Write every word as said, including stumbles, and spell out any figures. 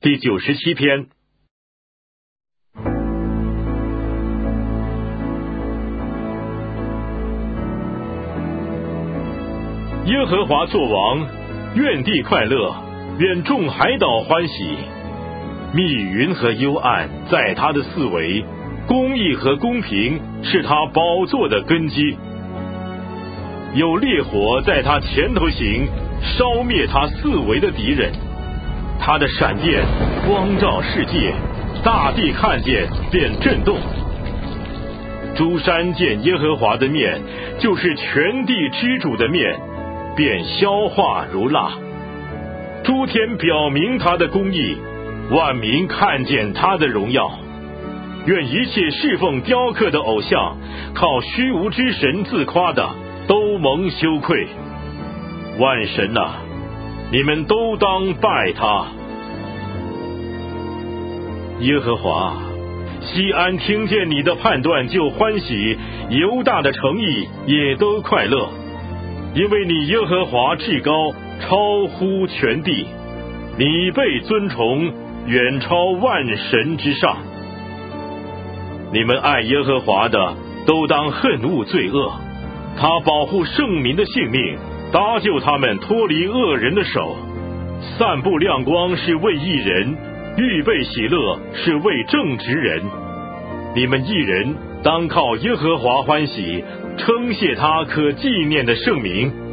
第九十七篇。耶和华作王，愿地快乐，愿众海岛欢喜。密云和幽暗在他的四围，公义和公平是他宝座的根基。有烈火在他前头行，烧灭他四围的敌人。他的闪电光照世界，大地看见便震动。诸山见耶和华的面，就是全地之主的面，便消化如蜡。诸天表明他的公义，万民看见他的荣耀。愿一切侍奉雕刻的偶像，靠虚无之神自夸的，都蒙羞愧。万神啊，你们都当拜他。耶和华，西安听见你的判断就欢喜，犹大的诚意也都快乐，因为你耶和华至高，超乎全地，你被尊崇，远超万神之上。你们爱耶和华的，都当恨恶罪恶，他保护圣民的性命，搭救他们脱离恶人的手。散布亮光是为义人，预备喜乐是为正直人。你们义人当靠耶和华欢喜，称谢他可纪念的圣名。